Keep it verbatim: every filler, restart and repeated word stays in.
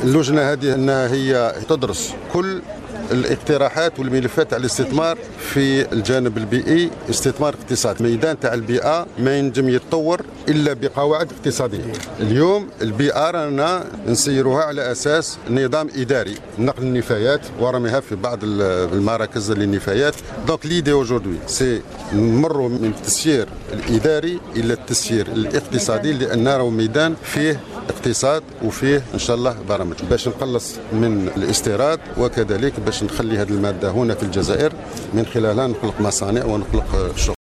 اللجنة هذه أنها هي تدرس كل الاقتراحات والملفات على الاستثمار في الجانب البيئي، استثمار اقتصادي. ميدان تاع البيئة ما ينجم يتطور إلا بقواعد اقتصادية. اليوم البيئة رانا نسيروها على أساس نظام إداري، نقل النفايات ورميها في بعض المراكز للنفايات. دونك ليدي اوجوردي سي نمروا من التسيير الإداري إلى التسيير الاقتصادي، لأن راهو ميدان فيه اقتصاد وفيه ان شاء الله برامج باش نقلص من الاستيراد، وكذلك باش نخلي هذه الماده هنا في الجزائر من خلالها نخلق مصانع ونخلق شغل.